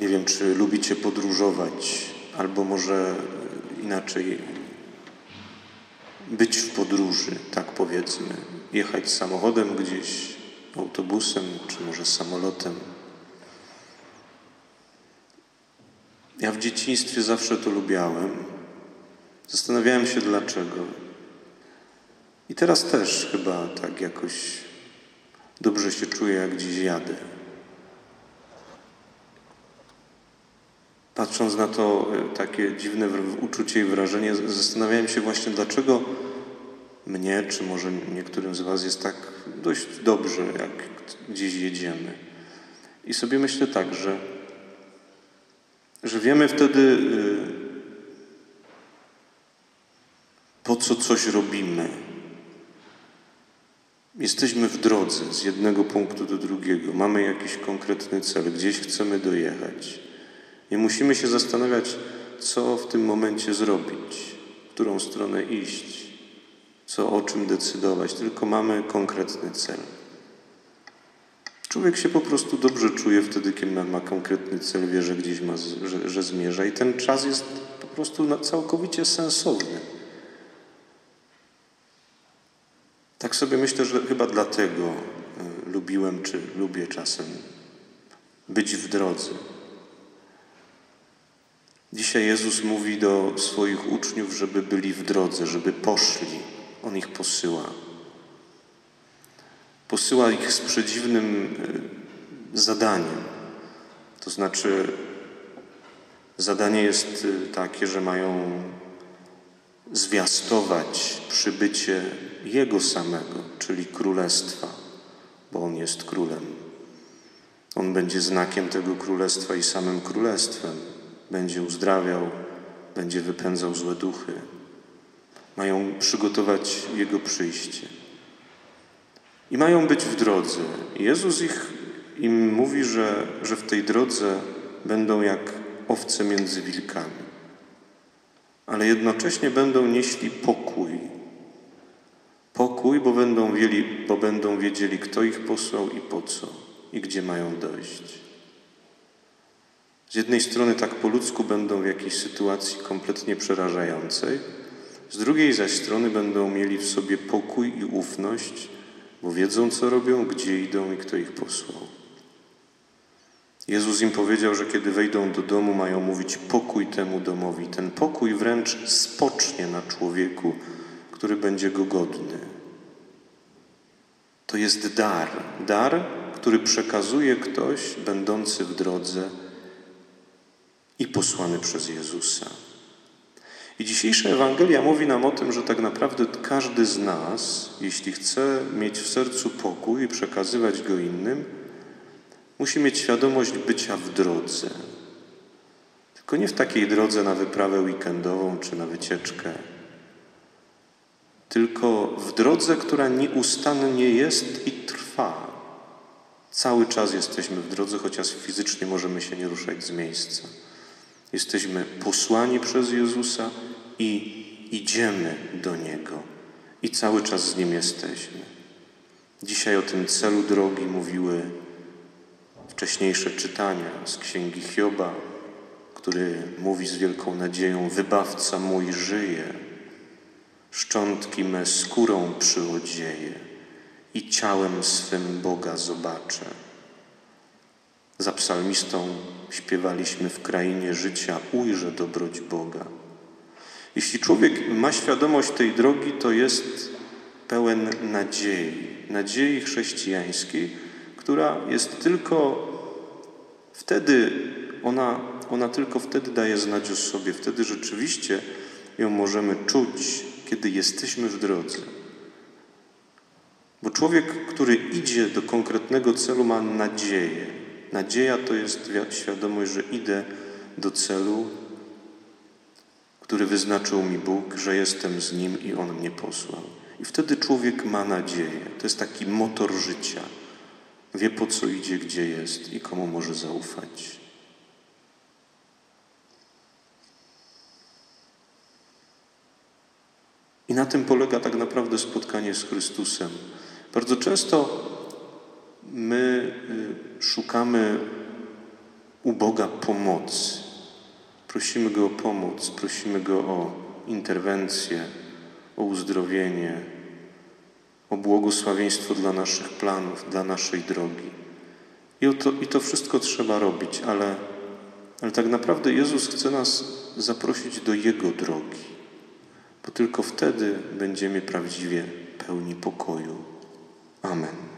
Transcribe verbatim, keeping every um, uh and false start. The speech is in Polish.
Nie wiem, czy lubicie podróżować, albo może inaczej być w podróży, tak powiedzmy. Jechać samochodem gdzieś, autobusem, czy może samolotem. Ja w dzieciństwie zawsze to lubiałem. Zastanawiałem się dlaczego. I teraz też chyba tak jakoś dobrze się czuję, jak gdzieś jadę. Patrząc na to takie dziwne uczucie i wrażenie, zastanawiałem się właśnie, dlaczego mnie, czy może niektórym z was jest tak dość dobrze, jak gdzieś jedziemy. I sobie myślę tak, że, że wiemy wtedy, po co coś robimy. Jesteśmy w drodze z jednego punktu do drugiego. Mamy jakiś konkretny cel, gdzieś chcemy dojechać. Nie musimy się zastanawiać, co w tym momencie zrobić, w którą stronę iść, co o czym decydować, tylko mamy konkretny cel. Człowiek się po prostu dobrze czuje wtedy, kiedy ma konkretny cel, wie, że gdzieś ma, że, że zmierza i ten czas jest po prostu całkowicie sensowny. Tak sobie myślę, że chyba dlatego lubiłem, czy lubię czasem być w drodze. Dzisiaj Jezus mówi do swoich uczniów, żeby byli w drodze, żeby poszli. On ich posyła. Posyła ich z przedziwnym zadaniem. To znaczy, zadanie jest takie, że mają zwiastować przybycie Jego samego, czyli królestwa, bo On jest królem. On będzie znakiem tego królestwa i samym królestwem. Będzie uzdrawiał, będzie wypędzał złe duchy. Mają przygotować Jego przyjście. I mają być w drodze. Jezus ich, im mówi, że, że w tej drodze będą jak owce między wilkami. Ale jednocześnie będą nieśli pokój. Pokój, bo będą, wiedzieli, bo będą wiedzieli, kto ich posłał i po co, i gdzie mają dojść. Z jednej strony tak po ludzku będą w jakiejś sytuacji kompletnie przerażającej, z drugiej zaś strony będą mieli w sobie pokój i ufność, bo wiedzą, co robią, gdzie idą i kto ich posłał. Jezus im powiedział, że kiedy wejdą do domu, mają mówić pokój temu domowi. Ten pokój wręcz spocznie na człowieku, który będzie go godny. To jest dar. Dar, który przekazuje ktoś będący w drodze i posłany przez Jezusa. I dzisiejsza Ewangelia mówi nam o tym, że tak naprawdę każdy z nas, jeśli chce mieć w sercu pokój i przekazywać go innym, musi mieć świadomość bycia w drodze. Tylko nie w takiej drodze na wyprawę weekendową czy na wycieczkę, tylko w drodze, która nieustannie jest i trwa. Cały czas jesteśmy w drodze, chociaż fizycznie możemy się nie ruszać z miejsca. Jesteśmy posłani przez Jezusa i idziemy do Niego. I cały czas z Nim jesteśmy. Dzisiaj o tym celu drogi mówiły wcześniejsze czytania z Księgi Hioba, który mówi z wielką nadzieją: Wybawca mój żyje, szczątki me skórą przyodzieje i ciałem swym Boga zobaczę. Za psalmistą śpiewaliśmy: w krainie życia ujrzę dobroć Boga. Jeśli człowiek ma świadomość tej drogi, to jest pełen nadziei, nadziei chrześcijańskiej, która jest tylko wtedy, ona, ona tylko wtedy daje znać o sobie, wtedy rzeczywiście ją możemy czuć, kiedy jesteśmy w drodze. Bo człowiek, który idzie do konkretnego celu, ma nadzieję. Nadzieja to jest świadomość, że idę do celu, który wyznaczył mi Bóg, że jestem z Nim i On mnie posłał. I wtedy człowiek ma nadzieję. To jest taki motor życia. Wie, po co idzie, gdzie jest i komu może zaufać. I na tym polega tak naprawdę spotkanie z Chrystusem. Bardzo często my szukamy u Boga Boga pomocy. Prosimy Go o pomoc, prosimy Go o interwencję, o uzdrowienie, o błogosławieństwo dla naszych planów, dla naszej drogi. I, o to, i to wszystko trzeba robić, ale, ale tak naprawdę Jezus chce nas zaprosić do Jego drogi, bo tylko wtedy będziemy prawdziwie pełni pokoju. Amen.